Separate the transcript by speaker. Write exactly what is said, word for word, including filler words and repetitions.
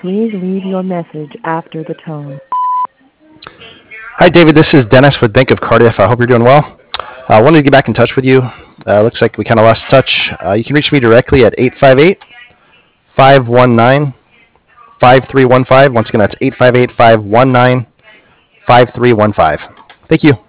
Speaker 1: Please leave your message after the tone.
Speaker 2: Hi, David. This is Dennis with Bank of Cardiff. I hope you're doing well. I uh, wanted to get back in touch with you. Uh, looks like we kind of lost touch. Uh, you can reach me directly at eight five eight, five one nine, five three one five. Once again, that's eight five eight, five one nine, five three one five. Thank you.